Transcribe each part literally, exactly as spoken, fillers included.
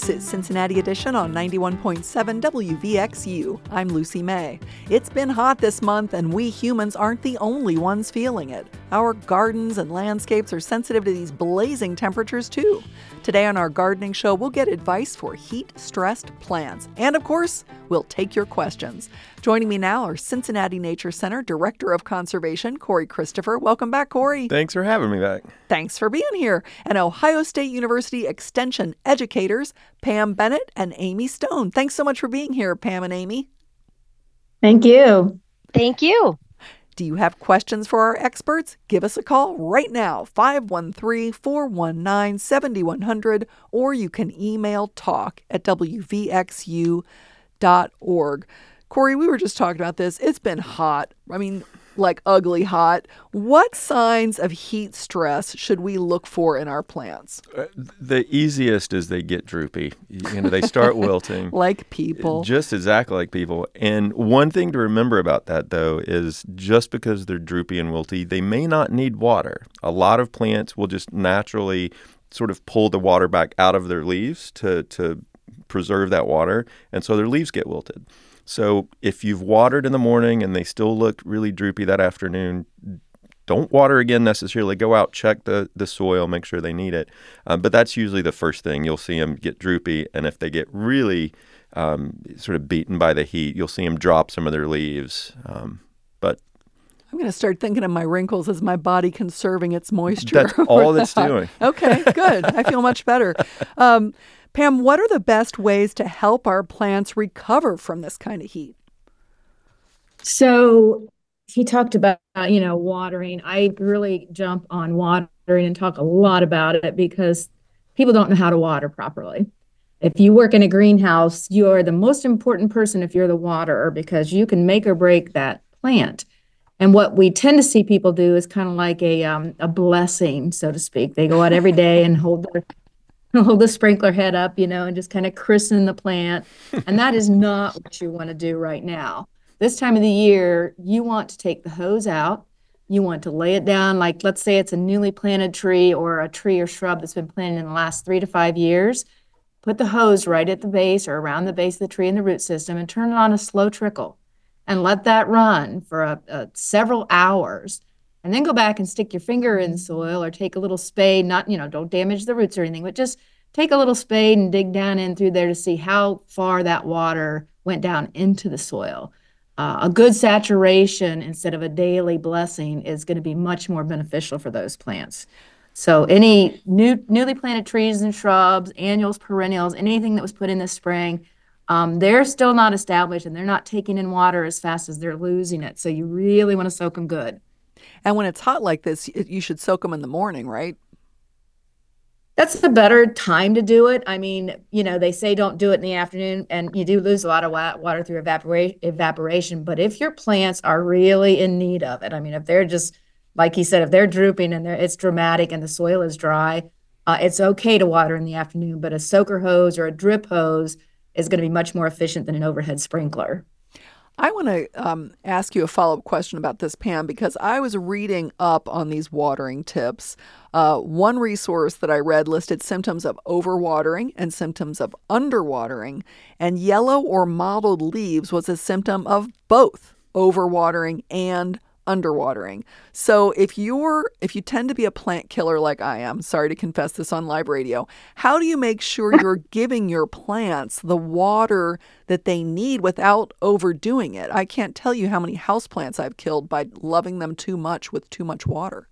This is Cincinnati Edition on ninety-one point seven W V X U. I'm Lucy May. It's been hot this month, and we humans aren't the only ones feeling it. Our gardens and landscapes are sensitive to these blazing temperatures, too. Today on our gardening show, we'll get advice for heat-stressed plants. And, of course, we'll take your questions. Joining me now are Cincinnati Nature Center Director of Conservation, Corey Christopher. Welcome back, Corey. Thanks for having me back. Thanks for being here. And Ohio State University Extension educators, Pam Bennett and Amy Stone. Thanks so much for being here, Pam and Amy. Thank you. Thank you. Do you have questions for our experts? Give us a call right now, five one three, four one nine, seven one zero zero, or you can email talk at w v x u dot org. Corey, we were just talking about this. It's been hot. I mean, like ugly hot. What signs of heat stress should we look for in our plants? Uh, the easiest is they get droopy. You know, they start wilting. Like people. Just exactly like people. And one thing to remember about that, though, is just because they're droopy and wilty, they may not need water. A lot of plants will just naturally sort of pull the water back out of their leaves to, to preserve that water. And so their leaves get wilted. So if you've watered in the morning and they still look really droopy that afternoon, don't water again necessarily. Go out, check the, the soil, make sure they need it. Um, but that's usually the first thing. You'll see them get droopy, and if they get really um, sort of beaten by the heat, you'll see them drop some of their leaves. Um, but I'm going to start thinking of my wrinkles as my body conserving its moisture. That's all that's doing. Okay, good. I feel much better. Um, Pam, what are the best ways to help our plants recover from this kind of heat? So he talked about, you know, watering. I really jump on watering and talk a lot about it because people don't know how to water properly. If you work in a greenhouse, you are the most important person if you're the waterer because you can make or break that plant. And what we tend to see people do is kind of like a um, a blessing, so to speak. They go out every day and hold their hold the sprinkler head up, you know, and just kind of christen the plant. And that is not what you want to do right now. This time of the year, you want to take the hose out. You want to lay it down, like let's say it's a newly planted tree or a tree or shrub that's been planted in the last three to five years. Put the hose right at the base or around the base of the tree in the root system and turn it on a slow trickle and let that run for a, a several hours. And then go back and stick your finger in the soil or take a little spade, not, you know, don't damage the roots or anything, but just take a little spade and dig down in through there to see how far that water went down into the soil. Uh, a good saturation instead of a daily blessing is going to be much more beneficial for those plants. So any new newly planted trees and shrubs, annuals, perennials, anything that was put in this spring, um, they're still not established and they're not taking in water as fast as they're losing it. So you really want to soak them good. And when it's hot like this, you should soak them in the morning, right? That's the better time to do it. I mean, you know, they say don't do it in the afternoon, and you do lose a lot of water through evapora- evaporation. But if your plants are really in need of it, I mean, if they're just, like he said, if they're drooping and they're, it's dramatic and the soil is dry, uh, it's okay to water in the afternoon. But a soaker hose or a drip hose is going to be much more efficient than an overhead sprinkler. I want to um, ask you a follow-up question about this, Pam, because I was reading up on these watering tips. Uh, one resource that I read listed symptoms of overwatering and symptoms of underwatering, and yellow or mottled leaves was a symptom of both overwatering and underwatering. So if you're if you tend to be a plant killer like I am, sorry to confess this on live radio, how do you make sure you're giving your plants the water that they need without overdoing it? I can't tell you how many houseplants I've killed by loving them too much with too much water.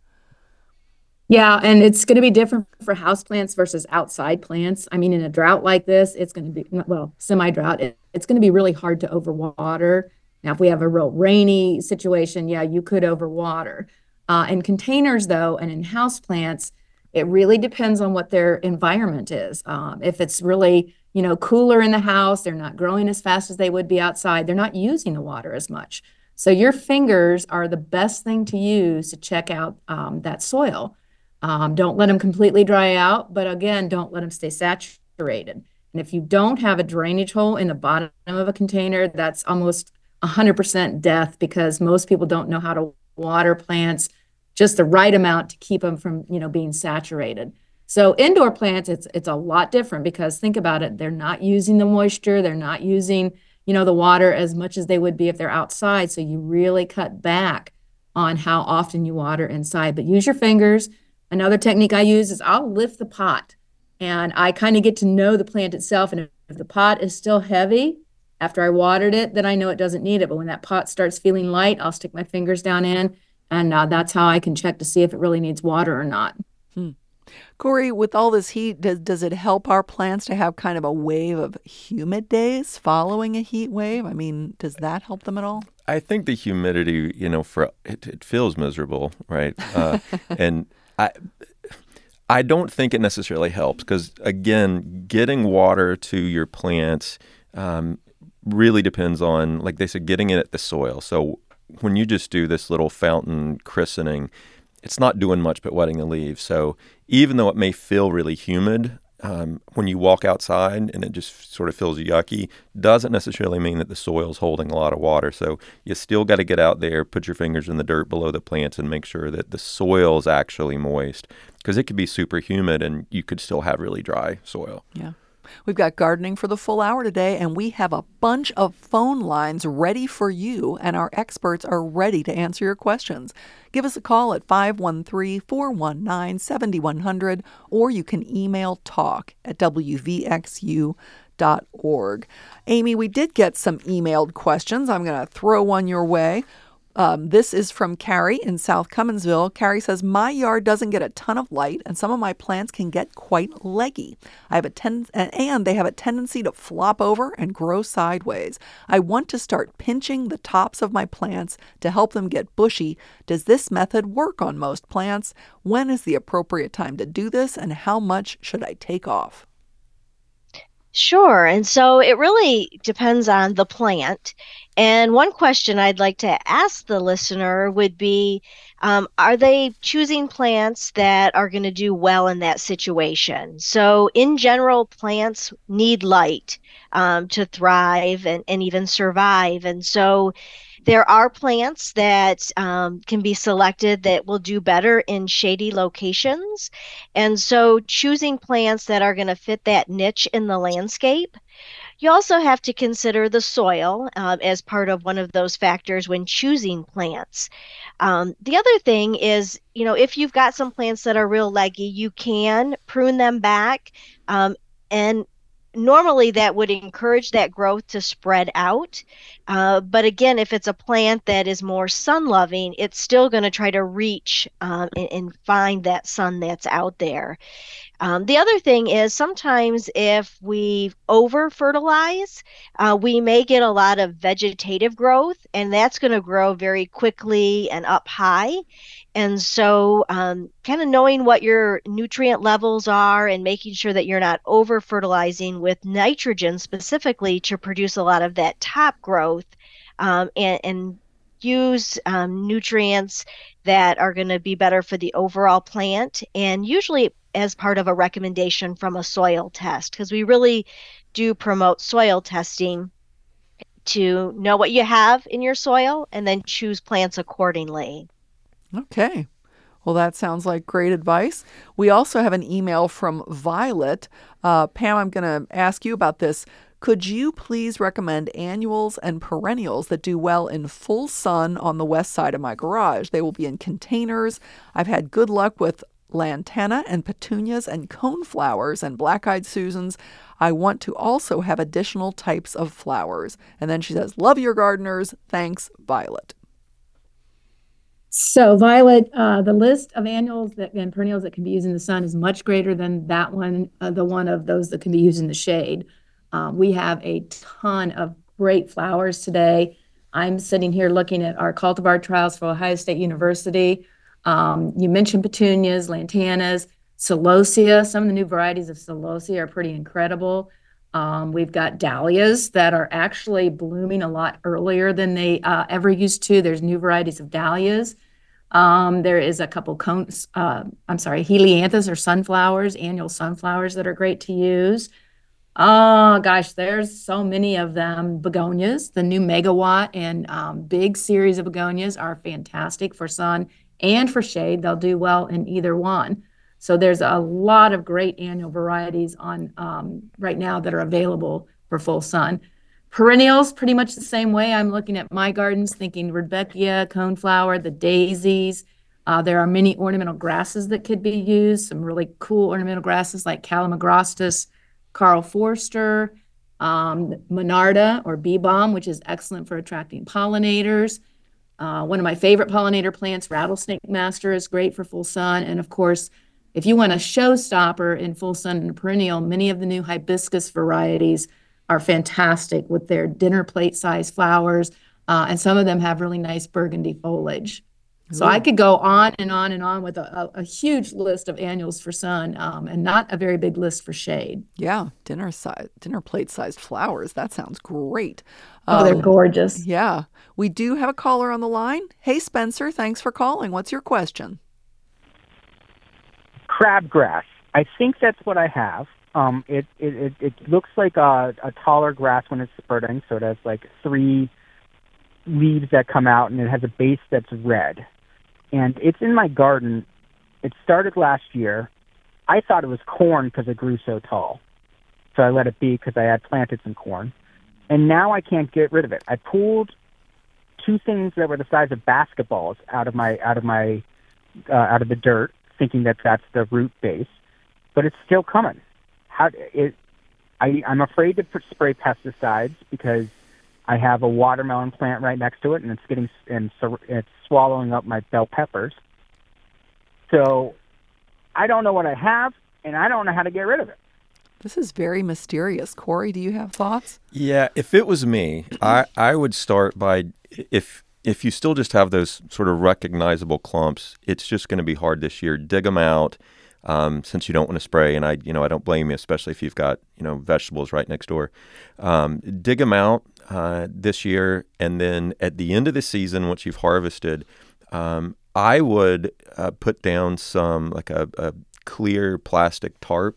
Yeah, and it's going to be different for houseplants versus outside plants. I mean, in a drought like this, it's going to be, well, semi-drought, it, it's going to be really hard to overwater. Now, if we have a real rainy situation, yeah, you could overwater. Uh, in containers, though, and in houseplants, it really depends on what their environment is. Um, if it's really, you know, cooler in the house, they're not growing as fast as they would be outside. They're not using the water as much. So your fingers are the best thing to use to check out um, that soil. Um, don't let them completely dry out, but again, don't let them stay saturated. And if you don't have a drainage hole in the bottom of a container, that's almost one hundred percent death because most people don't know how to water plants just the right amount to keep them from, you know, being saturated. So indoor plants, it's it's a lot different because think about it, they're not using the moisture, they're not using, you know, the water as much as they would be if they're outside. So you really cut back on how often you water inside, but use your fingers. Another technique I use is I'll lift the pot and I kind of get to know the plant itself. And if the pot is still heavy after I watered it, then I know it doesn't need it. But when that pot starts feeling light, I'll stick my fingers down in, and uh, that's how I can check to see if it really needs water or not. Hmm. Corey, with all this heat, does, does it help our plants to have kind of a wave of humid days following a heat wave? I mean, does that help them at all? I think the humidity, you know, for it, it feels miserable, right? Uh, and I, I don't think it necessarily helps because, again, getting water to your plants um, really depends on, like they said, getting it at the soil. So when you just do this little fountain christening, it's not doing much but wetting the leaves. So even though it may feel really humid, um, when you walk outside and it just sort of feels yucky, doesn't necessarily mean that the soil's holding a lot of water. So you still got to get out there, put your fingers in the dirt below the plants and make sure that the soil is actually moist because it could be super humid and you could still have really dry soil. Yeah. We've got gardening for the full hour today, and we have a bunch of phone lines ready for you, and our experts are ready to answer your questions. Give us a call at five one three, four one nine, seven one zero zero, or you can email talk at w v x u dot org. Amy, we did get some emailed questions. I'm going to throw one your way. Um, this is from Carrie in South Cumminsville. Carrie says, my yard doesn't get a ton of light and some of my plants can get quite leggy. I have a ten- and they have a tendency to flop over and grow sideways. I want to start pinching the tops of my plants to help them get bushy. Does this method work on most plants? When is the appropriate time to do this and how much should I take off? Sure. And so it really depends on the plant. And one question I'd like to ask the listener would be, um, are they choosing plants that are going to do well in that situation? So in general, plants need light um, to thrive and, and even survive. And so there are plants that um, can be selected that will do better in shady locations. And so choosing plants that are going to fit that niche in the landscape. You also have to consider the soil um, as part of one of those factors when choosing plants. Um, the other thing is, you know, if you've got some plants that are real leggy, you can prune them back. Um, and normally that would encourage that growth to spread out. Uh, but again, if it's a plant that is more sun loving, it's still going to try to reach um, and, and find that sun that's out there. Um, the other thing is sometimes if we over fertilize, uh, we may get a lot of vegetative growth, and that's going to grow very quickly and up high. And so um, kind of knowing what your nutrient levels are and making sure that you're not over fertilizing with nitrogen specifically to produce a lot of that top growth um, and, and use um, nutrients that are going to be better for the overall plant, and usually as part of a recommendation from a soil test, because we really do promote soil testing to know what you have in your soil and then choose plants accordingly. Okay. Well, that sounds like great advice. We also have an email from Violet. Uh, Pam, I'm going to ask you about this. Could you please recommend annuals and perennials that do well in full sun on the west side of my garage? They will be in containers. I've had good luck with lantana and petunias and coneflowers and black-eyed Susans. I want to also have additional types of flowers. And then she says, love your gardeners. Thanks, Violet. So Violet, uh, the list of annuals that, and perennials that can be used in the sun is much greater than that one, uh, the one of those that can be used in the shade. Um, we have a ton of great flowers today. I'm sitting here looking at our cultivar trials for Ohio State University. Um, you mentioned petunias, lantanas, celosia. Some of the new varieties of celosia are pretty incredible. Um, we've got dahlias that are actually blooming a lot earlier than they uh, ever used to. There's new varieties of dahlias. Um, there is a couple cones, uh, I'm sorry, helianthus or sunflowers, annual sunflowers that are great to use. Oh gosh, there's so many of them. Begonias, the new megawatt and um, big series of begonias are fantastic for sun and for shade. They'll do well in either one. So there's a lot of great annual varieties on um, right now that are available for full sun. Perennials, pretty much the same way. I'm looking at my gardens, thinking Rudbeckia, coneflower, the daisies. Uh, there are many ornamental grasses that could be used, some really cool ornamental grasses like Calamagrostis, Carl Forster, um, Monarda or bee balm, which is excellent for attracting pollinators. Uh, one of my favorite pollinator plants, Rattlesnake Master, is great for full sun. And of course, if you want a showstopper in full sun and a perennial, many of the new hibiscus varieties are fantastic with their dinner plate size flowers. Uh, and some of them have really nice burgundy foliage. So Ooh. I could go on and on and on with a, a, a huge list of annuals for sun, um, and not a very big list for shade. Yeah, dinner size, dinner plate sized flowers. That sounds great. Oh, they're Um, gorgeous. yeah, we do have a caller on the line. Hey, Spencer, thanks for calling. What's your question? Crabgrass. I think that's what I have. Um, it, it, it, it looks like a, a taller grass when it's spurting, so it has like three leaves that come out, and it has a base that's red. And it's in my garden. It started last year. I thought it was corn because it grew so tall. So I let it be because I had planted some corn. And now I can't get rid of it. I pulled two things that were the size of basketballs out of my out of my uh, out of the dirt, thinking that that's the root base, but it's still coming. How it? I, I'm afraid to put, spray pesticides because I have a watermelon plant right next to it, and it's getting and so it's swallowing up my bell peppers. So I don't know what I have, and I don't know how to get rid of it. This is very mysterious. Corey, do you have thoughts? Yeah, if it was me, I, I would start by, if if you still just have those sort of recognizable clumps, it's just going to be hard this year. Dig them out, um, since you don't want to spray, and I you know I don't blame you, especially if you've got you know vegetables right next door. Um, dig them out uh, this year, and then at the end of the season, once you've harvested, um, I would uh, put down some like a, a clear plastic tarp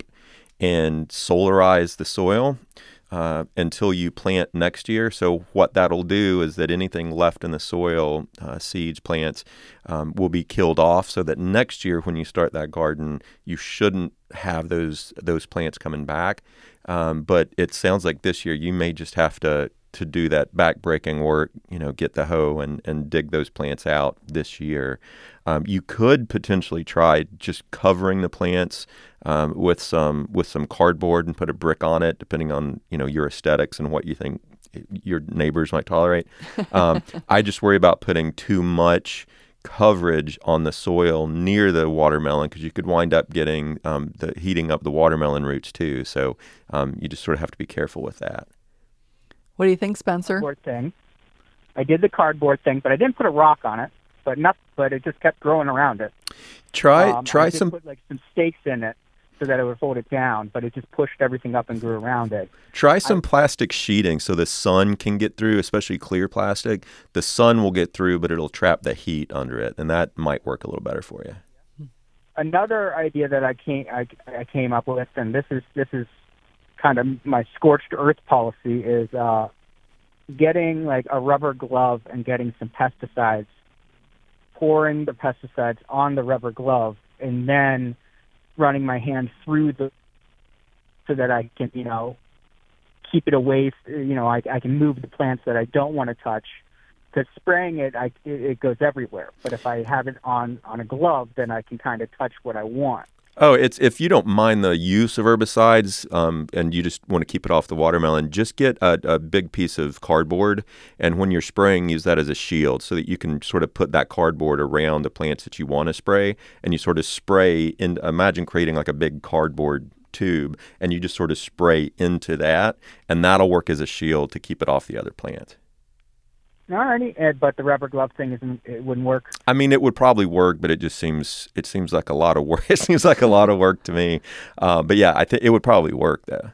and solarize the soil uh, until you plant next year. So what that'll do is that anything left in the soil, uh, seeds, plants, um, will be killed off, so that next year when you start that garden, you shouldn't have those those plants coming back. Um, but it sounds like this year you may just have to to do that back-breaking work, you know, get the hoe and, and dig those plants out this year. Um, you could potentially try just covering the plants um, with some with some cardboard and put a brick on it, depending on, you know, your aesthetics and what you think your neighbors might tolerate. Um, I just worry about putting too much coverage on the soil near the watermelon, because you could wind up getting um, the heating up the watermelon roots too. So um, you just sort of have to be careful with that. What do you think, Spencer? Cardboard thing. I did the cardboard thing, but I didn't put a rock on it. But not, but it just kept growing around it. Try um, try I did some. Put like some stakes in it so that it would hold it down, but it just pushed everything up and grew around it. Try some I, plastic sheeting so the sun can get through, especially clear plastic. The sun will get through, but it'll trap the heat under it, and that might work a little better for you. Another idea that I came I, I came up with, and this is this is kind of my scorched earth policy, is uh, getting like a rubber glove and getting some pesticides, pouring the pesticides on the rubber glove, and then running my hand through the, so that I can, you know, keep it away. You know, I, I can move the plants that I don't want to touch. Because spraying it, I, it, it goes everywhere. But if I have it on, on a glove, then I can kind of touch what I want. Oh, it's if you don't mind the use of herbicides, um, and you just want to keep it off the watermelon, just get a, a big piece of cardboard, and when you're spraying, use that as a shield so that you can sort of put that cardboard around the plants that you want to spray, and you sort of spray in. Imagine creating like a big cardboard tube, and you just sort of spray into that, and that'll work as a shield to keep it off the other plant. Alrighty, Ed, but the rubber glove thing isn't. It wouldn't work. I mean, it would probably work, but it just seems it seems like a lot of work. It seems like a lot of work to me. Uh, but yeah, I think it would probably work though.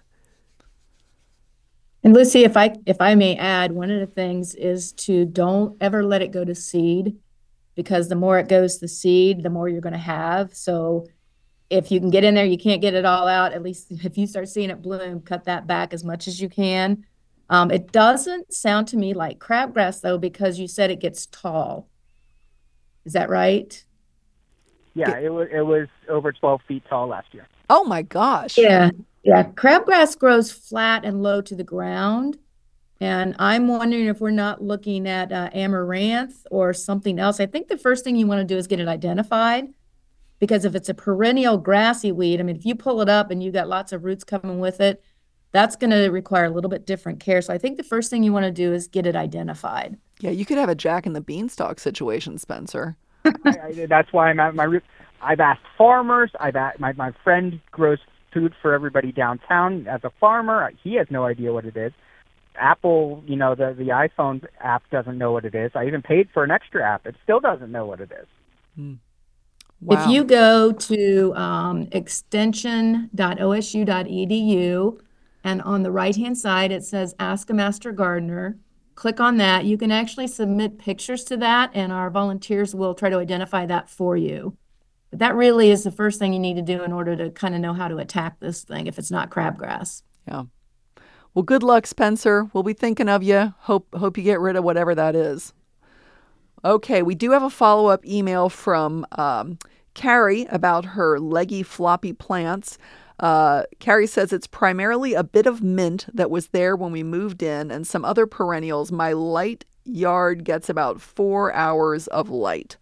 And Lucy, if I if I may add, one of the things is to don't ever let it go to seed, because the more it goes to seed, the more you're going to have. So if you can get in there, you can't get it all out. At least if you start seeing it bloom, cut that back as much as you can. Um, it doesn't sound to me like crabgrass, though, because you said it gets tall. Is that right? Yeah, it was it was over twelve feet tall last year. Oh my gosh. Yeah, yeah. Crabgrass grows flat and low to the ground. And I'm wondering if we're not looking at uh, amaranth or something else. I think the first thing you want to do is get it identified, because if it's a perennial grassy weed, I mean, if you pull it up and you got lots of roots coming with it, that's going to require a little bit different care. So I think the first thing you want to do is get it identified. Yeah, you could have a Jack and the Beanstalk situation, Spencer. I, I, that's why I'm at my root. I've asked farmers. I've asked, my my friend grows food for everybody downtown as a farmer. He has no idea what it is. Apple, you know, the, the iPhone app doesn't know what it is. I even paid for an extra app. It still doesn't know what it is. Mm. Wow. If you go to um, extension dot o s u dot e d u and on the right-hand side, it says Ask a Master Gardener. Click on that. You can actually submit pictures to that, and our volunteers will try to identify that for you. But that really is the first thing you need to do in order to kind of know how to attack this thing if it's not crabgrass. Yeah. Well, good luck, Spencer. We'll be thinking of you. Hope hope you get rid of whatever that is. Okay, we do have a follow-up email from um, Carrie about her leggy, floppy plants. Uh, Carrie says it's primarily a bit of mint that was there when we moved in and some other perennials. My light yard gets about four hours of light.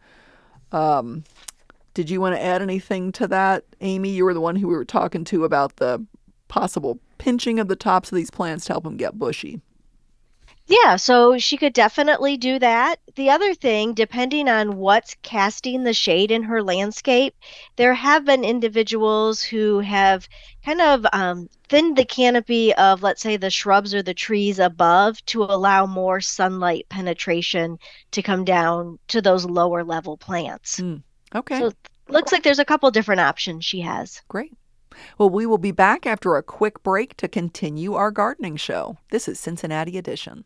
Um, did you want to add anything to that, Amy? You were the one who we were talking to about the possible pinching of the tops of these plants to help them get bushy. Yeah, so she could definitely do that. The other thing, depending on what's casting the shade in her landscape, there have been individuals who have kind of um, thinned the canopy of, let's say, the shrubs or the trees above to allow more sunlight penetration to come down to those lower level plants. Mm, okay. So it looks like there's a couple different options she has. Great. Well, we will be back after a quick break to continue our gardening show. This is Cincinnati Edition.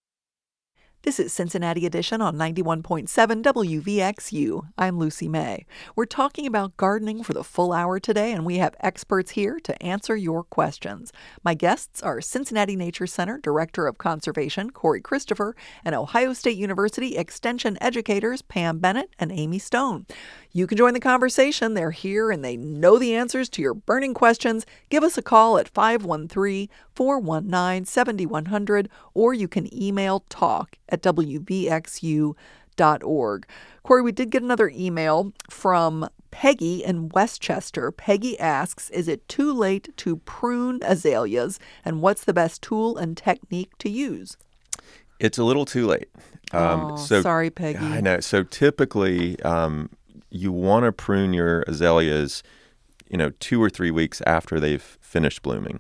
This is Cincinnati Edition on ninety-one point seven W V X U. I'm Lucy May. We're talking about gardening for the full hour today, and we have experts here to answer your questions. My guests are Cincinnati Nature Center Director of Conservation, Corey Christopher, and Ohio State University Extension educators, Pam Bennett and Amy Stone. You can join the conversation. They're here and they know the answers to your burning questions. Give us a call at five one three, four one nine, seven one zero zero, or you can email talk at w v x u dot org. Corey, we did get another email from Peggy in Westchester. Peggy asks, is it too late to prune azaleas, and what's the best tool and technique to use? It's a little too late. Um, oh, so, sorry, Peggy. I know. So typically, um, you want to prune your azaleas, you know, two or three weeks after they've finished blooming.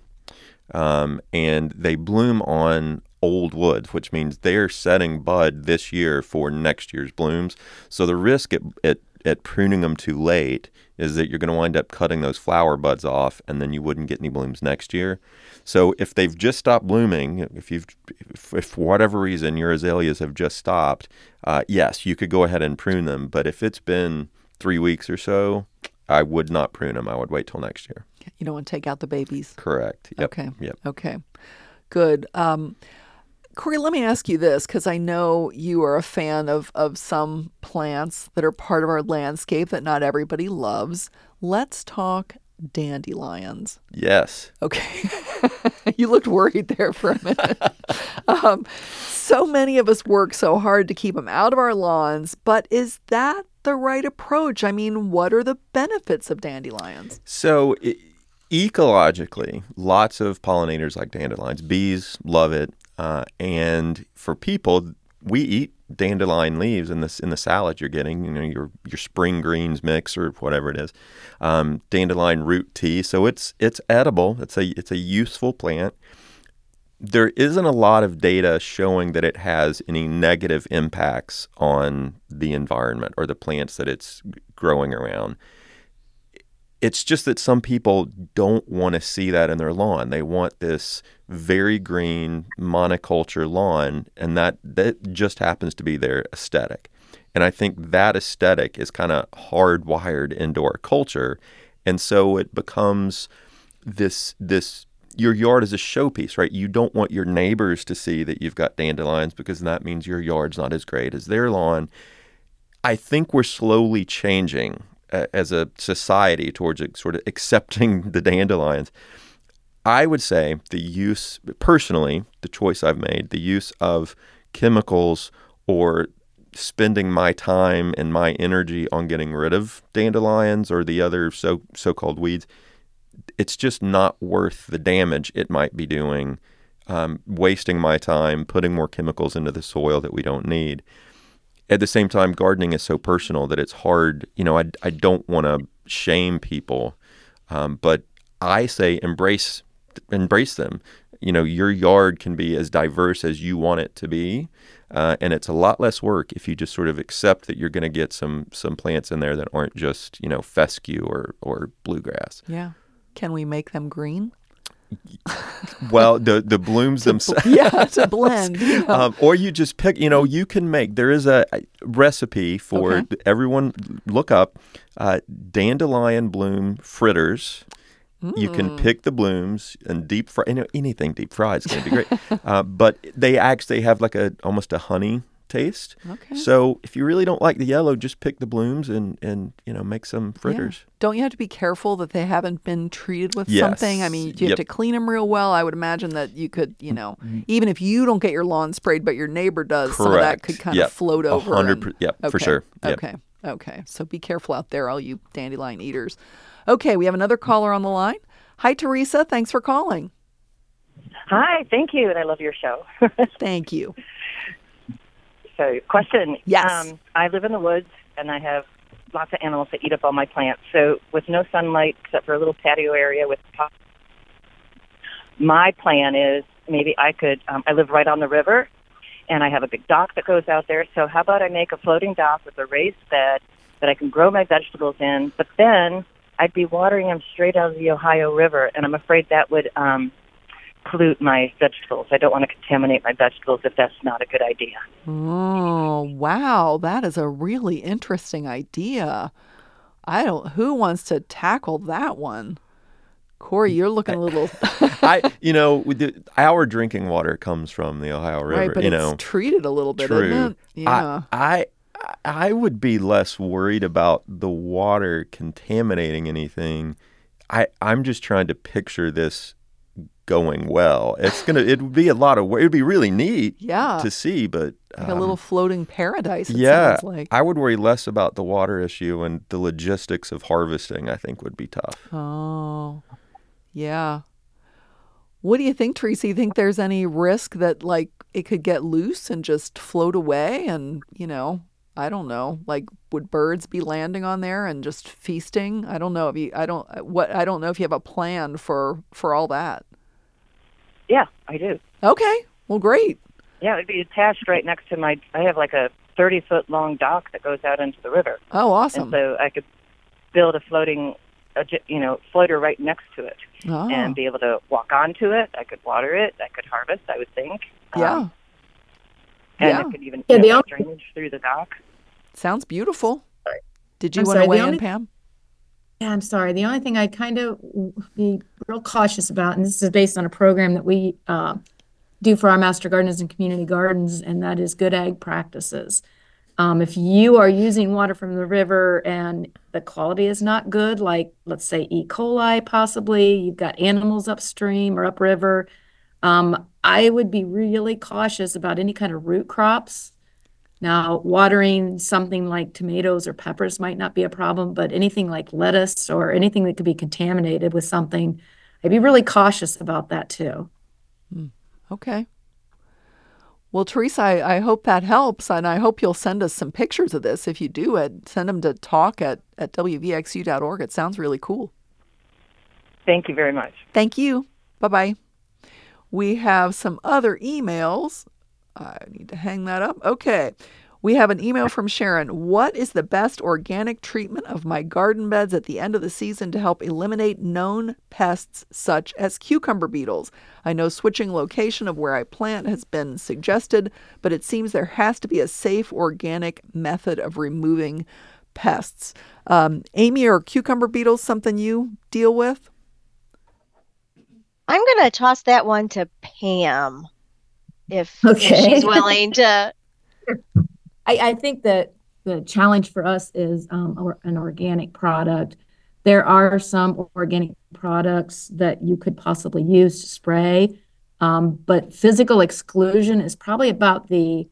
Um, and they bloom on old woods, which means they're setting bud this year for next year's blooms. So the risk at, at, at pruning them too late is that you're going to wind up cutting those flower buds off, and then you wouldn't get any blooms next year. So if they've just stopped blooming, if you've, if, if for whatever reason your azaleas have just stopped, uh, yes, you could go ahead and prune them. But if it's been three weeks or so, I would not prune them. I would wait till next year. You don't want to take out the babies. Correct. Yep. Okay. Yep. Okay. Good. Um, Corey, let me ask you this, because I know you are a fan of, of some plants that are part of our landscape that not everybody loves. Let's talk dandelions. Yes. Okay. You looked worried there for a minute. um, so many of us work so hard to keep them out of our lawns, but is that the right approach? I mean, what are the benefits of dandelions? So e- ecologically, lots of pollinators like dandelions. Bees love it. Uh, and for people, we eat dandelion leaves in this in the salad you're getting, you know, your your spring greens mix or whatever it is, um, dandelion root tea. So it's it's edible. It's a it's a useful plant. There isn't a lot of data showing that it has any negative impacts on the environment or the plants that it's growing around. It's just that some people don't want to see that in their lawn. They want this very green monoculture lawn, and that, that just happens to be their aesthetic. And I think that aesthetic is kind of hardwired into our culture. And so it becomes this, this your yard is a showpiece, right? You don't want your neighbors to see that you've got dandelions because that means your yard's not as great as their lawn. I think we're slowly changing uh, as a society towards uh, sort of accepting the dandelions. I would say the use, personally, the choice I've made, the use of chemicals or spending my time and my energy on getting rid of dandelions or the other so so-called weeds, it's just not worth the damage it might be doing, um, wasting my time, putting more chemicals into the soil that we don't need. At the same time, gardening is so personal that it's hard. You know, I, I don't want to shame people, um, but I say embrace embrace them. You know, your yard can be as diverse as you want it to be, uh, and it's a lot less work if you just sort of accept that you're going to get some some plants in there that aren't just, you know, fescue or or bluegrass. Yeah. Can we make them green? Well, the the blooms themselves. Yeah, to blend. You know. um, or you just pick, you know, you can make, there is a, a recipe for Okay. everyone, look up uh, dandelion bloom fritters. You can pick the blooms and deep fry. You know, anything deep fried is going to be great. uh, but they actually have like a almost a honey taste. Okay. So if you really don't like the yellow, just pick the blooms and, and you know, make some fritters. Yeah. Don't you have to be careful that they haven't been treated with Yes. something? I mean, do you have Yep. to clean them real well? I would imagine that you could, you know, even if you don't get your lawn sprayed, but your neighbor does, some of that Correct. could kind Yep. of float A over. hundred and- per- yep, for Okay. sure. Yep. Okay. Okay. So be careful out there, all you dandelion eaters. Okay. We have another caller on the line. Hi, Teresa. Thanks for calling. Hi, thank you, and I love your show. Thank you. So, question. Yes. Um, I live in the woods, and I have lots of animals that eat up all my plants. So, with no sunlight except for a little patio area with pots, my plan is maybe I could, um, I live right on the river, and I have a big dock that goes out there. So, how about I make a floating dock with a raised bed that I can grow my vegetables in, but then I'd be watering them straight out of the Ohio River, and I'm afraid that would um, pollute my vegetables. I don't want to contaminate my vegetables if that's not a good idea. Oh, wow. That is a really interesting idea. I don't, who wants to tackle that one? Corey, you're looking a little I, you know, with the, our drinking water comes from the Ohio River. right, but you it's know, treated a little bit, true. isn't it? Yeah. I, I I would be less worried about the water contaminating anything. I I'm just trying to picture this going well. It's gonna it would be a lot of work. It'd be really neat yeah. to see, but Like a um, little floating paradise, it yeah, sounds like. I would worry less about the water issue, and the logistics of harvesting, I think, would be tough. Oh, yeah. What do you think, Teresa? You think there's any risk that, like, it could get loose and just float away? And, you know, I don't know. Like, would birds be landing on there and just feasting? I don't know if you. I don't. What I don't know if you have a plan for for all that. Yeah, I do. Okay. Well, great. Yeah, it'd be attached right next to my, I have like a thirty-foot long dock that goes out into the river. Oh, awesome. And so I could build a floating, a, j- you know, floater right next to it Oh, and be able to walk onto it. I could water it. I could harvest, I would think. yeah. Um, and Yeah. it could even Yeah, you the know, only- drainage through the dock. Sounds beautiful. Did you I'm want to sorry, the weigh in, only- Pam? Yeah, I'm sorry. The only thing I kind of be real cautious about, and this is based on a program that we uh, do for our master gardeners and community gardens, and that is good ag practices. Um, if you are using water from the river and the quality is not good, like let's say E. coli possibly, you've got animals upstream or upriver, um, I would be really cautious about any kind of root crops. Now, watering something like tomatoes or peppers might not be a problem, but anything like lettuce or anything that could be contaminated with something, I'd be really cautious about that too. Okay. Well, Teresa, I, I hope that helps, and I hope you'll send us some pictures of this. If you do it, send them to talk at, at W V X U dot org. It sounds really cool. Thank you very much. Thank you. Bye-bye. We have some other emails. I need to hang that up. Okay. We have an email from Sharon. What is the best organic treatment of my garden beds at the end of the season to help eliminate known pests such as cucumber beetles? I know switching location of where I plant has been suggested, but it seems there has to be a safe organic method of removing pests. Um, Amy, are cucumber beetles something you deal with? I'm going to toss that one to Pam if, if Okay. she's willing to. I, I think that the challenge for us is um, or, an organic product. There are some organic products that you could possibly use to spray, um, but physical exclusion is probably about the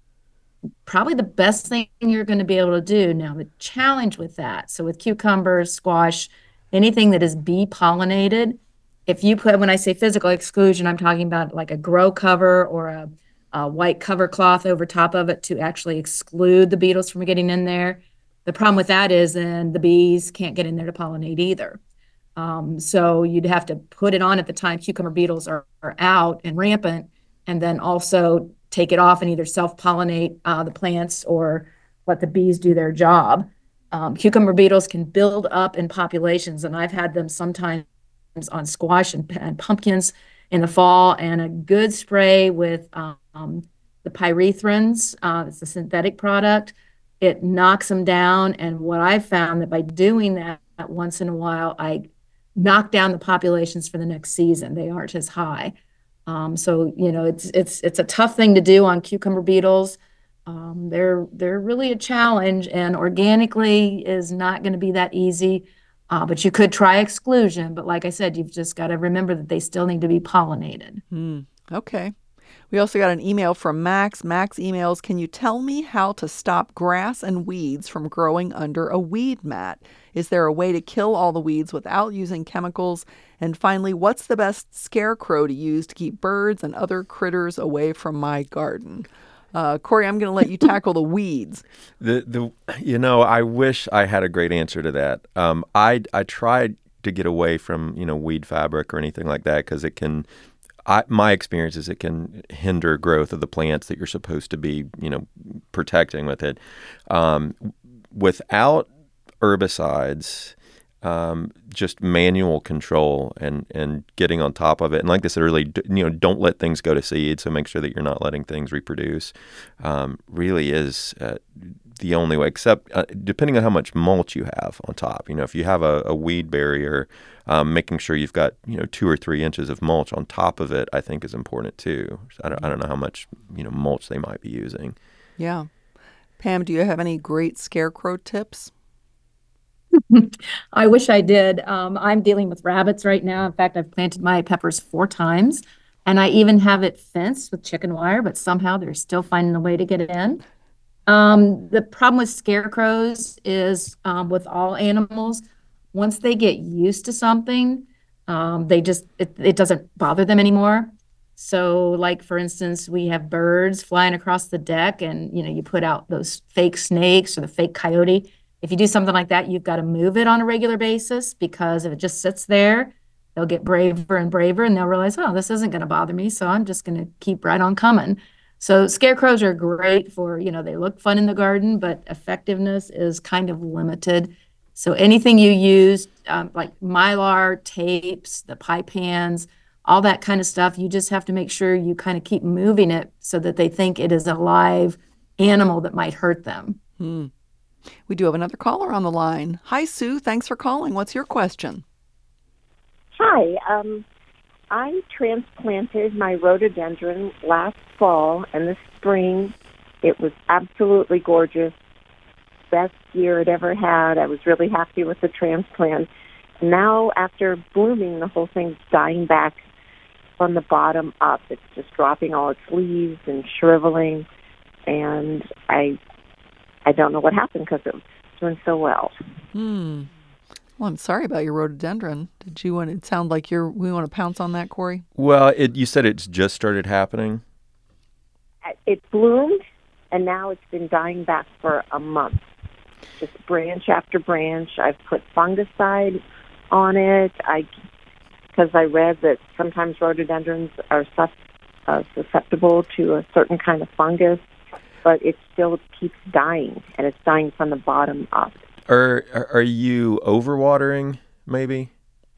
probably the best thing you're going to be able to do. Now, the challenge with that, so with cucumbers, squash, anything that is bee pollinated, if you put, when I say physical exclusion, I'm talking about like a grow cover or a, a white cover cloth over top of it to actually exclude the beetles from getting in there. The problem with that is then the bees can't get in there to pollinate either. Um, so you'd have to put it on at the time cucumber beetles are, are out and rampant, and then also take it off and either self-pollinate uh, the plants or let the bees do their job. Um, cucumber beetles can build up in populations, and I've had them sometimes on squash and, and pumpkins in the fall, and a good spray with um, the pyrethrins, uh, it's a synthetic product, it knocks them down. And what I've found that by doing that once in a while, I knock down the populations for the next season. They aren't as high. Um, so, you know, it's it's it's a tough thing to do on cucumber beetles. Um, they're they're really a challenge, and organically is not going to be that easy. Uh, but you could try exclusion. But like I said, you've just got to remember that they still need to be pollinated. Hmm. Okay. We also got an email from Max. Max emails, can you tell me how to stop grass and weeds from growing under a weed mat? Is there a way to kill all the weeds without using chemicals? And finally, what's the best scarecrow to use to keep birds and other critters away from my garden? Uh, Corey, I'm going to let you tackle the weeds. The the you know, I wish I had a great answer to that. Um, I I tried to get away from you know weed fabric or anything like that because it can. I, my experience is it can hinder growth of the plants that you're supposed to be, you know, protecting with it. Um, without herbicides, um, just manual control and, and getting on top of it. And like I said earlier, you know, don't let things go to seed. So make sure that you're not letting things reproduce. Um, really is uh, the only way, except uh, depending on how much mulch you have on top. You know, if you have a, a weed barrier, um, making sure you've got, you know, two or three inches of mulch on top of it, I think is important too. I don't, I don't know how much, you know, mulch they might be using. Yeah. Pam, do you have any great scarecrow tips? I wish I did. Um, I'm dealing with rabbits right now. In fact, I've planted my peppers four times, and I even have it fenced with chicken wire, but somehow they're still finding a way to get it in. Um, the problem with scarecrows is um, with all animals, once they get used to something, um, they just, it, it doesn't bother them anymore. So like, for instance, we have birds flying across the deck and, you know, you put out those fake snakes or the fake coyote. If you do something like that, you've got to move it on a regular basis, because if it just sits there, they'll get braver and braver and they'll realize, oh, this isn't going to bother me. So I'm just going to keep right on coming. So scarecrows are great for, you know, they look fun in the garden, but effectiveness is kind of limited. So anything you use, um, like Mylar, tapes, the pie pans, all that kind of stuff, you just have to make sure you kind of keep moving it so that they think it is a live animal that might hurt them. Hmm. We do have another caller on the line. Hi, Sue. Thanks for calling. What's your question? Hi. Um, I transplanted my rhododendron last fall, and this spring it was absolutely gorgeous. Best year it ever had. I was really happy with the transplant. Now, after blooming, the whole thing's dying back from the bottom up. It's just dropping all its leaves and shriveling, and I I don't know what happened because it was doing so well. Hmm. Well, I'm sorry about your rhododendron. Did you want it sound like you're we want to pounce on that, Corey? Well, it, you said it's just started happening? It bloomed, and now it's been dying back for a month. Just branch after branch. I've put fungicide on it. I, because I read that sometimes rhododendrons are sus, uh, susceptible to a certain kind of fungus, but it still keeps dying, and it's dying from the bottom up. Are are you overwatering, maybe?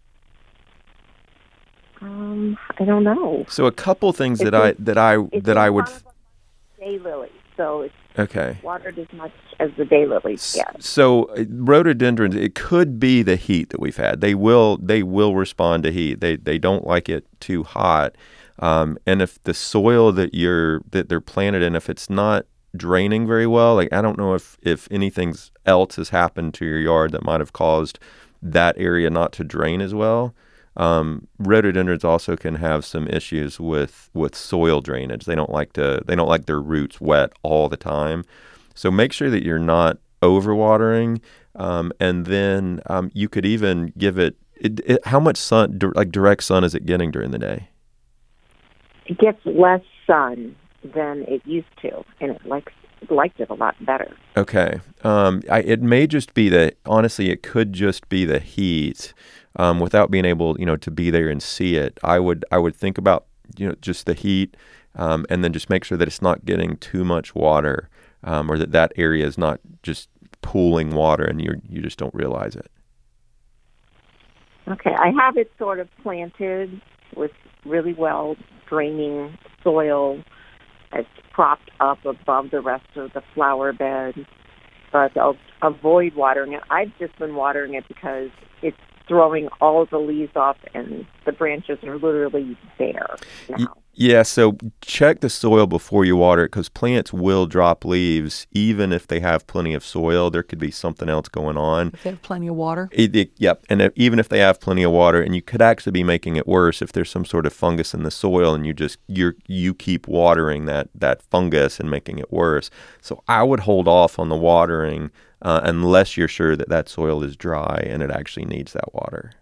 Um, I don't know. So a couple things It's that I in- that I It's that in I would front of a daylily, so it's okay. watered as much as the daylilies get. So uh, rhododendrons, it could be the heat that we've had. They will they will respond to heat. They they don't like it too hot. Um, and if the soil that you're that they're planted in, if it's not draining very well. Like, I don't know if, if anything else has happened to your yard that might have caused that area not to drain as well. Um, rhododendrons also can have some issues with, with soil drainage. They don't like to, they don't like their roots wet all the time. So make sure that you're not overwatering. Um, and then um, you could even give it, it, it, how much sun, like direct sun is it getting during the day? It gets less sun than it used to, and it likes liked it a lot better. Okay. Um, I, it may just be that, honestly, it could just be the heat. Um, without being able, you know, to be there and see it, I would I would think about, you know, just the heat, um, and then just make sure that it's not getting too much water, um, or that that area is not just pooling water and you you just don't realize it. Okay, I have it sort of planted with really well draining soil. It's propped up above the rest of the flower bed, but I'll avoid watering it. I've just been watering it because it's throwing all the leaves off and the branches are literally bare now. Yeah, so check the soil before you water it, because plants will drop leaves even if they have plenty of soil. There could be something else going on. If they have plenty of water? It, it, yep, and if, even if they have plenty of water, and you could actually be making it worse if there's some sort of fungus in the soil and you just you you keep watering that, that fungus and making it worse. So I would hold off on the watering uh, unless you're sure that that soil is dry and it actually needs that water.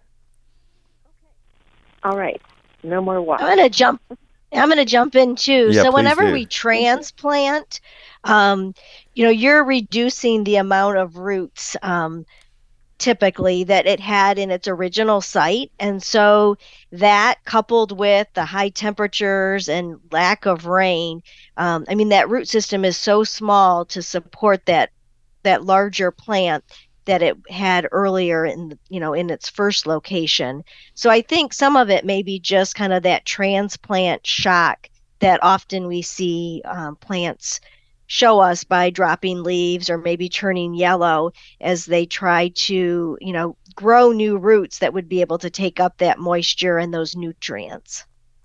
All right, no more water. I'm going to jump. I'm going to jump in too. Yeah, so please whenever do. we transplant, um, you know, you're reducing the amount of roots um, typically that it had in its original site. And so that, coupled with the high temperatures and lack of rain, um, I mean, that root system is so small to support that that larger plant that it had earlier in, you know, in its first location. So I think some of it may be just kind of that transplant shock that often we see um, plants show us by dropping leaves or maybe turning yellow as they try to, you know, grow new roots that would be able to take up that moisture and those nutrients.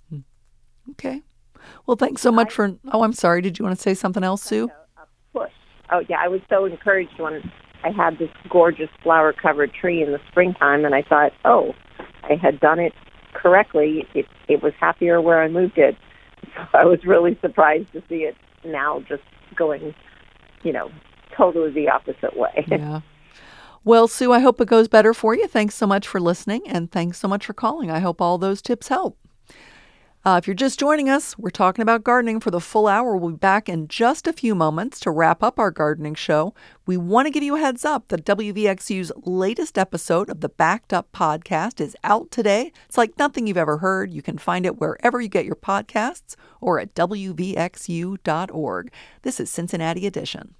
Okay. Well, thanks so much for, oh, I'm sorry. Did you want to say something else, Sue? Push. Oh, yeah, I was so encouraged when I had this gorgeous flower-covered tree in the springtime, and I thought, oh, I had done it correctly. It it was happier where I moved it. So I was really surprised to see it now just going, you know, totally the opposite way. Yeah. Well, Sue, I hope it goes better for you. Thanks so much for listening, and thanks so much for calling. I hope all those tips help. Uh, if you're just joining us, we're talking about gardening for the full hour. We'll be back in just a few moments to wrap up our gardening show. We want to give you a heads up that W V X U's latest episode of the Backed Up podcast is out today. It's like nothing you've ever heard. You can find it wherever you get your podcasts or at W V X U dot org. This is Cincinnati Edition.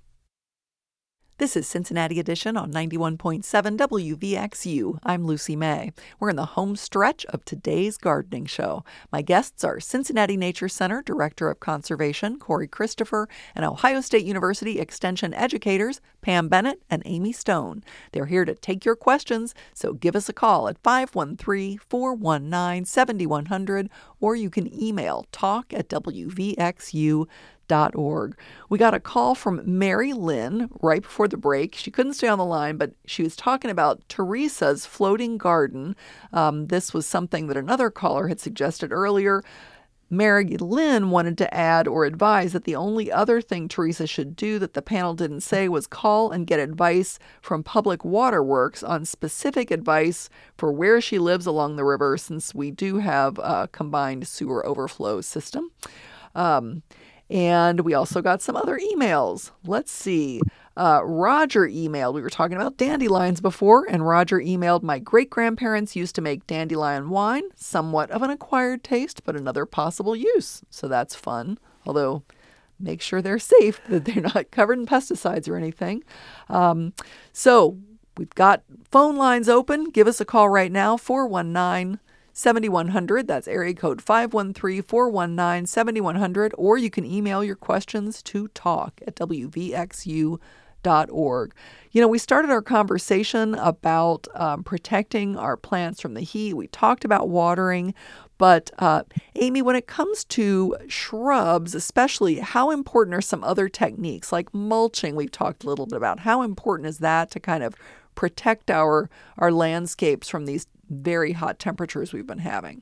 This is Cincinnati Edition on ninety-one point seven W V X U. I'm Lucy May. We're in the home stretch of today's gardening show. My guests are Cincinnati Nature Center Director of Conservation, Corey Christopher, and Ohio State University Extension educators, Pam Bennett and Amy Stone. They're here to take your questions, so give us a call at five one three, four one nine, seven one zero zero, or you can email talk at W V X U dot org. We got a call from Mary Lynn right before the break. She couldn't stay on the line, but she was talking about Teresa's floating garden. Um, this was something that another caller had suggested earlier. Mary Lynn wanted to add or advise that the only other thing Teresa should do that the panel didn't say was call and get advice from Public Waterworks on specific advice for where she lives along the river, since we do have a combined sewer overflow system. Um, And we also got some other emails. Let's see. Uh, Roger emailed. We were talking about dandelions before, and Roger emailed, my great-grandparents used to make dandelion wine, somewhat of an acquired taste, but another possible use. So that's fun. Although, make sure they're safe, that they're not covered in pesticides or anything. Um, so we've got phone lines open. Give us a call right now, four one nine, seven one zero zero. That's area code five one three, four one nine, seven one zero zero. Or you can email your questions to talk at W V X U dot org. You know, we started our conversation about um, protecting our plants from the heat. We talked about watering. But, uh, Amy, when it comes to shrubs, especially, how important are some other techniques like mulching? We've talked a little bit about. How important is that to kind of protect our, our landscapes from these very hot temperatures we've been having?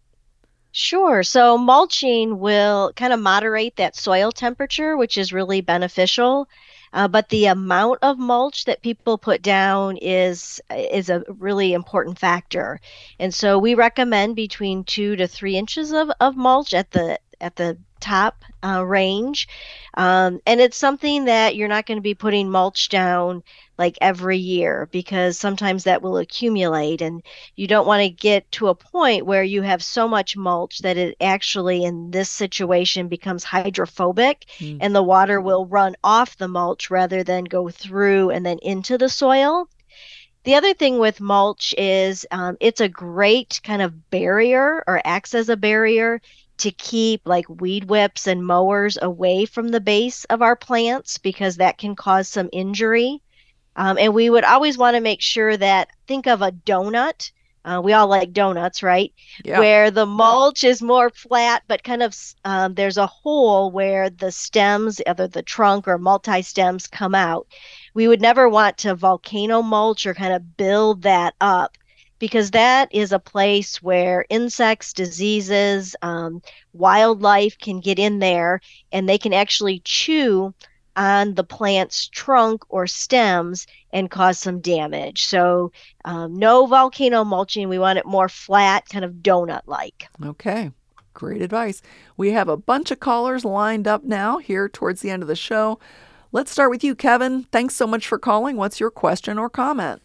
Sure. So mulching will kind of moderate that soil temperature, which is really beneficial. Uh, but the amount of mulch that people put down is is a really important factor. And so we recommend between two to three inches of, of mulch at the at the top uh, range. Um, and it's something that you're not going to be putting mulch down like every year because sometimes that will accumulate and you don't want to get to a point where you have so much mulch that it actually in this situation becomes hydrophobic Mm. and the water will run off the mulch rather than go through and then into the soil. The other thing with mulch is um, it's a great kind of barrier or acts as a barrier to keep like weed whips and mowers away from the base of our plants because that can cause some injury. Um, and we would always want to make sure that, think of a donut. Uh, we all like donuts, right? Yeah. Where the mulch is more flat, but kind of um, there's a hole where the stems, either the trunk or multi-stems come out. We would never want to volcano mulch or kind of build that up because that is a place where insects, diseases, um, wildlife can get in there and they can actually chew on the plant's trunk or stems and cause some damage. So um, no volcano mulching. We want it more flat, kind of donut-like. Okay. Great advice. We have a bunch of callers lined up now here towards the end of the show. Let's start with you, Kevin. Thanks so much for calling. What's your question or comment?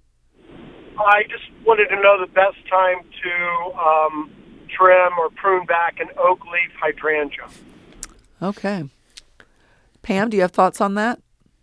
I just wanted to know the best time to um, trim or prune back an oak leaf hydrangea. Okay. Pam, do you have thoughts on that?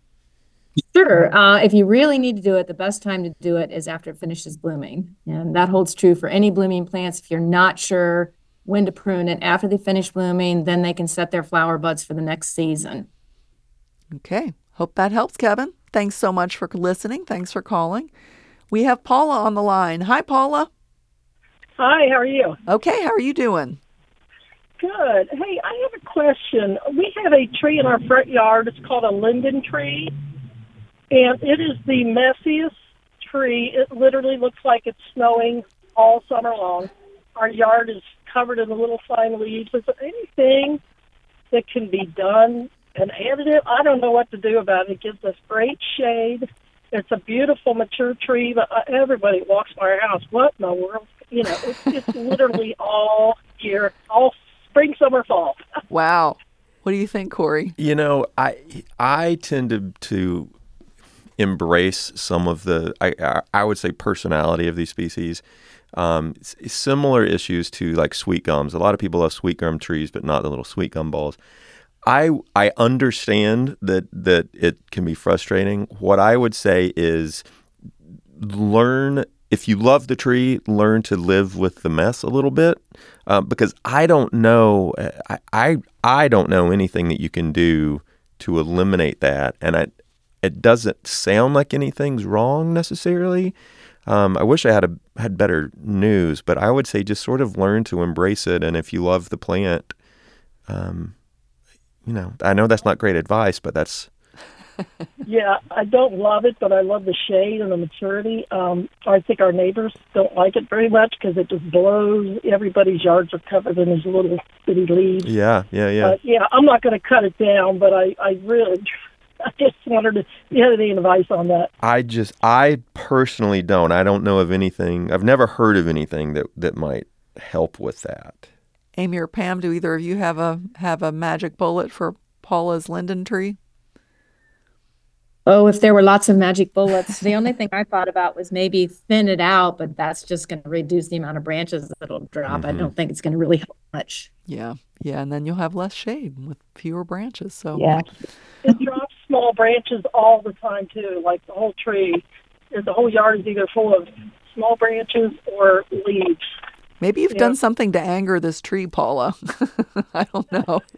Sure. Uh, if you really need to do it, the best time to do it is after it finishes blooming. And that holds true for any blooming plants. If you're not sure when to prune it after they finish blooming, then they can set their flower buds for the next season. Okay. Hope that helps, Kevin. Thanks so much for listening. Thanks for calling. We have Paula on the line. Hi, Paula. Hi, how are you? Okay, how are you doing? Good. Hey, I have a question. We have a tree in our front yard. It's called a linden tree, and it is the messiest tree. It literally looks like it's snowing all summer long. Our yard is covered in the little fine leaves. Is there anything that can be done? An additive? I don't know what to do about it. It gives us great shade. It's a beautiful mature tree, but uh, everybody walks by our house. What in the world? You know, it's, it's literally all year, all spring, summer, fall. Wow. What do you think, Corey? You know, I I tend to to embrace some of the I I would say personality of these species. Um, similar issues to like sweet gums. A lot of people love sweet gum trees, but not the little sweet gum balls. I I understand that that it can be frustrating. What I would say is learn. If you love the tree, learn to live with the mess a little bit, uh, because I don't know, I, I I don't know anything that you can do to eliminate that, and I, it doesn't sound like anything's wrong necessarily. Um, I wish I had a had better news, but I would say just sort of learn to embrace it, and if you love the plant, um, you know, I know that's not great advice, but that's. Yeah, I don't love it, but I love the shade and the maturity. Um, I think our neighbors don't like it very much because it just blows. Everybody's yards are covered in these little bitty leaves. Yeah, yeah, yeah. But yeah, I'm not going to cut it down, but I, I really, I just wanted to, if you had any advice on that. I just, I personally don't. I don't know of anything. I've never heard of anything that, that might help with that. Amy or Pam, do either of you have a have a magic bullet for Paula's linden tree? Oh, if there were lots of magic bullets. The only thing I thought about was maybe thin it out, but that's just going to reduce the amount of branches that'll drop. Mm-hmm. I don't think it's going to really help much. Yeah, yeah, and then you'll have less shade with fewer branches. So Yeah. It drops small branches all the time, too, like the whole tree. The whole yard is either full of small branches or leaves. maybe you've Yeah. done something to anger this tree, Paula. I don't know.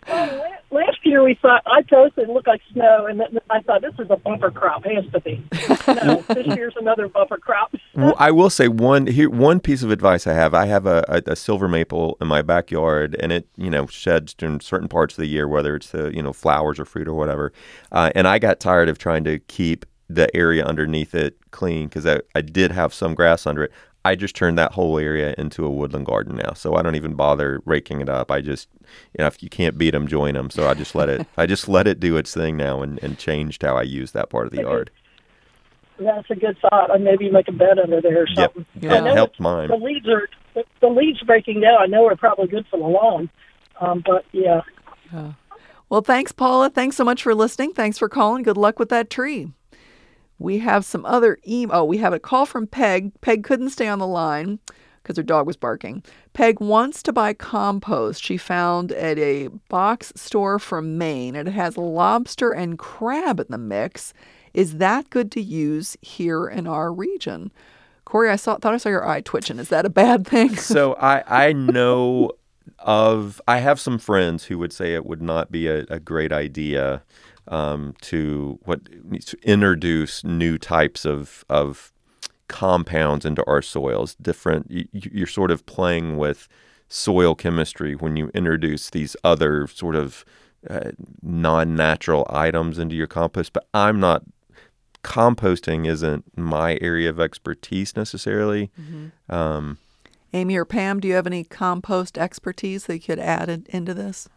Well, la- last year we thought I posted it looked like snow, and then I thought this is a bumper crop. It has to be. No, this year's another bumper crop. Well, I will say one here. One piece of advice I have: I have a, a, a silver maple in my backyard, and it you know sheds during certain parts of the year, whether it's the you know flowers or fruit or whatever. Uh, and I got tired of trying to keep the area underneath it clean because I, I did have some grass under it. I just turned that whole area into a woodland garden now, so I don't even bother raking it up. I just, you know, if you can't beat them, join them. So I just let it. I just let it do its thing now, and, and changed how I use that part of the yard. That's a good thought. Or maybe make a bed under there or something. Yep. Yeah. I know Helped it's- mine. The leaves are the leaves breaking down. I know are probably good for the lawn, um, but yeah. Uh, well, thanks, Paula. Thanks so much for listening. Thanks for calling. Good luck with that tree. We have some other email. Oh, we have a call from Peg. Peg couldn't stay on the line because her dog was barking. Peg wants to buy compost she found at a box store from Maine, and it has lobster and crab in the mix. Is that good to use here in our region? Corey, I saw, thought I saw your eye twitching. Is that a bad thing? So I, I know of, I have some friends who would say it would not be a, a great idea um, to what to introduce new types of of compounds into our soils. Different, you, you're sort of playing with soil chemistry when you introduce these other sort of uh, non-natural items into your compost. But I'm not. Composting isn't my area of expertise necessarily. Mm-hmm. Um, Amy or Pam, do you have any compost expertise that you could add in, into this?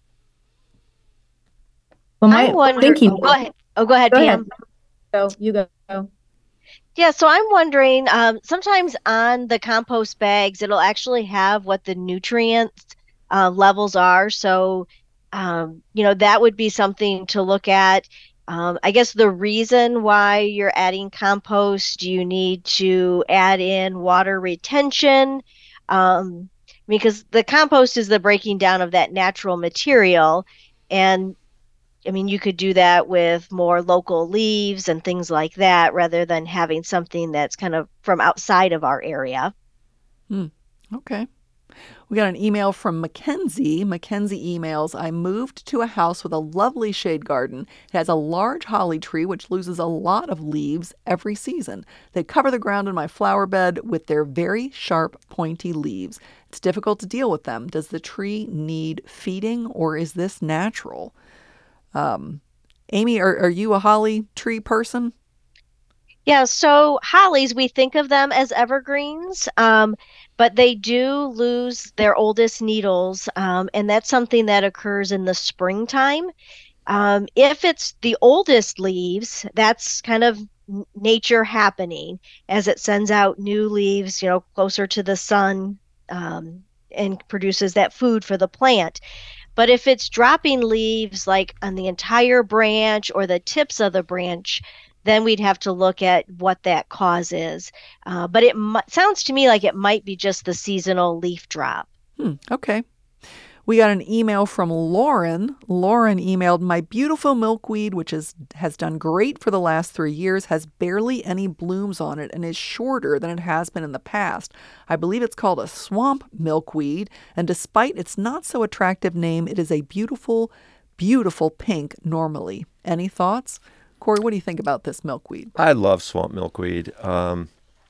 Well, my I'm wondering. thinking. Oh, go ahead. Oh, go ahead, Go Pam. ahead. Go. You go. Yeah, so I'm wondering, um, sometimes on the compost bags, it'll actually have what the nutrients uh, levels are. So, um, you know, that would be something to look at. Um, I guess the reason why you're adding compost, you need to add in water retention, um, because the compost is the breaking down of that natural material. And I mean, you could do that with more local leaves and things like that rather than having something that's kind of from outside of our area. Hmm. Okay. We got an email from Mackenzie. Mackenzie emails, I moved to a house with a lovely shade garden. It has a large holly tree which loses a lot of leaves every season. They cover the ground in my flower bed with their very sharp, pointy leaves. It's difficult to deal with them. Does the tree need feeding or is this natural? Um, Amy, are, are you a holly tree person? Yeah, so hollies, we think of them as evergreens, um, but they do lose their oldest needles, um, and that's something that occurs in the springtime. Um, if it's the oldest leaves, that's kind of n- nature happening as it sends out new leaves, you know, closer to the sun, um, and produces that food for the plant. But if it's dropping leaves like on the entire branch or the tips of the branch, then we'd have to look at what that cause is. Uh, but it m- sounds to me like it might be just the seasonal leaf drop. Hmm, okay. We got an email from Lauren. Lauren emailed, my beautiful milkweed, which is, has done great for the last three years, has barely any blooms on it and is shorter than it has been in the past. I believe it's called a swamp milkweed, and despite its not so attractive name, it is a beautiful, beautiful pink normally. Any thoughts? Corey, what do you think about this milkweed? I love swamp milkweed. Um,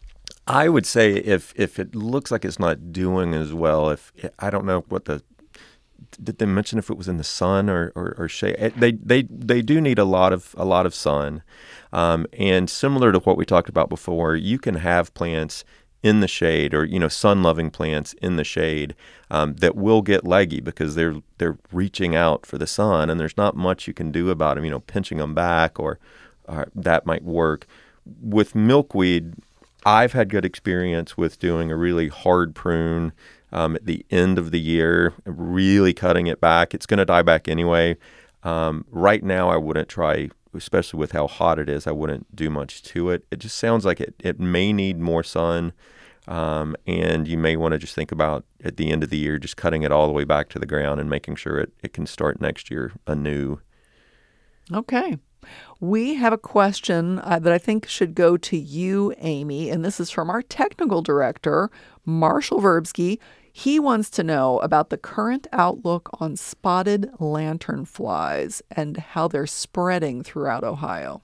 I would say if if it looks like it's not doing as well, if I don't know what the did they mention if it was in the sun or or, or shade? They they they do need a lot of a lot of sun, um, and similar to what we talked about before, you can have plants in the shade or you know sun-loving plants in the shade um, that will get leggy because they're they're reaching out for the sun, and there's not much you can do about them. You know, pinching them back or, or that might work. With milkweed, I've had good experience with doing a really hard prune um, at the end of the year, really cutting it back. It's going to die back anyway. Um, right now, I wouldn't try, especially with how hot it is, I wouldn't do much to it. It just sounds like it, it may need more sun, um, and you may want to just think about at the end of the year just cutting it all the way back to the ground and making sure it, it can start next year anew. Okay. We have a question uh, that I think should go to you, Amy, and this is from our technical director, Marshall Verbsky. He wants to know about the current outlook on spotted lanternflies and how they're spreading throughout Ohio.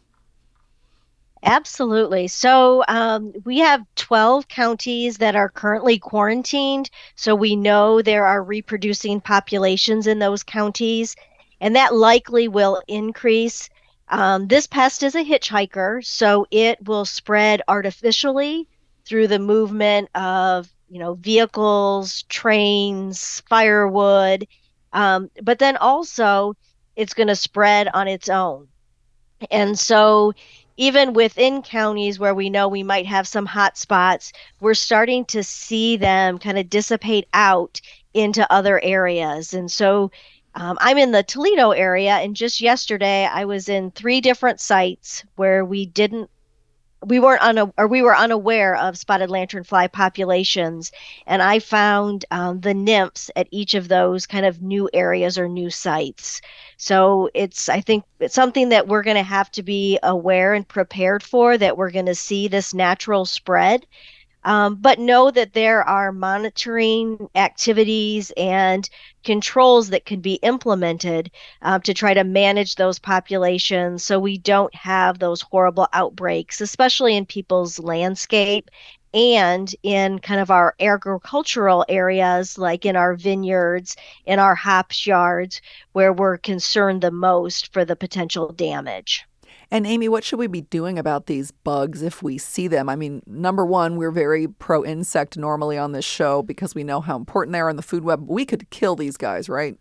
Absolutely. So um, we have twelve counties that are currently quarantined. So we know there are reproducing populations in those counties, and that likely will increase. Um, this pest is a hitchhiker, so it will spread artificially through the movement of, you know, vehicles, trains, firewood, um, but then also it's going to spread on its own. And so even within counties where we know we might have some hot spots, we're starting to see them kind of dissipate out into other areas. And so um, I'm in the Toledo area, and just yesterday I was in three different sites where we didn't we weren't una- or we were unaware of spotted lanternfly populations, and I found um, the nymphs at each of those kind of new areas or new sites. So it's, I think it's something that we're going to have to be aware and prepared for, that we're going to see this natural spread. Um, but know that there are monitoring activities and controls that can be implemented uh, to try to manage those populations so we don't have those horrible outbreaks, especially in people's landscape and in kind of our agricultural areas, like in our vineyards, in our hops yards, where we're concerned the most for the potential damage. And Amy, what should we be doing about these bugs if we see them? I mean, number one, we're very pro-insect normally on this show because we know how important they are in the food web. We could kill these guys, right?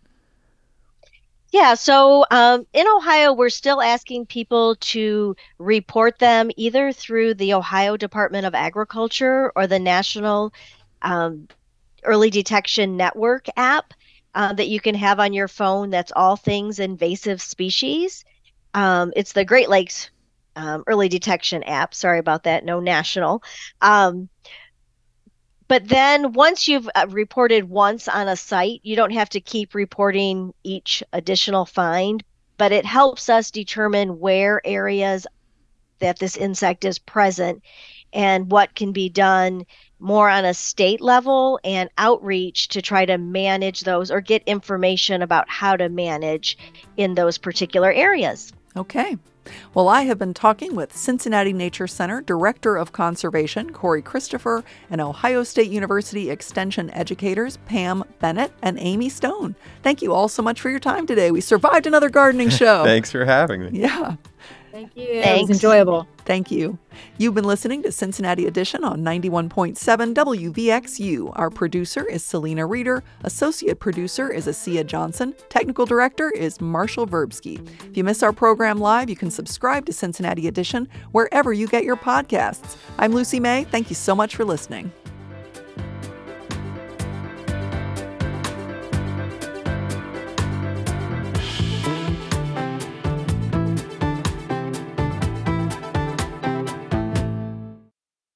Yeah, so um, in Ohio, we're still asking people to report them either through the Ohio Department of Agriculture or the National um, Early Detection Network app uh, that you can have on your phone. That's all things invasive species. Um, it's the Great Lakes um, Early Detection app. Sorry about that. No national. Um, but then once you've uh, reported once on a site, you don't have to keep reporting each additional find, but it helps us determine where areas that this insect is present and what can be done more on a state level and outreach to try to manage those or get information about how to manage in those particular areas. Okay. Well, I have been talking with Cincinnati Nature Center Director of Conservation, Corey Christopher, and Ohio State University Extension educators, Pam Bennett and Amy Stone. Thank you all so much for your time today. We survived another gardening show. Thanks for having me. Yeah. Thank you. Thanks. It was enjoyable. Thank you. You've been listening to Cincinnati Edition on ninety-one point seven W V X U. Our producer is Selena Reeder. Associate producer is Asia Johnson. Technical director is Marshall Verbsky. If you miss our program live, you can subscribe to Cincinnati Edition wherever you get your podcasts. I'm Lucy May. Thank you so much for listening.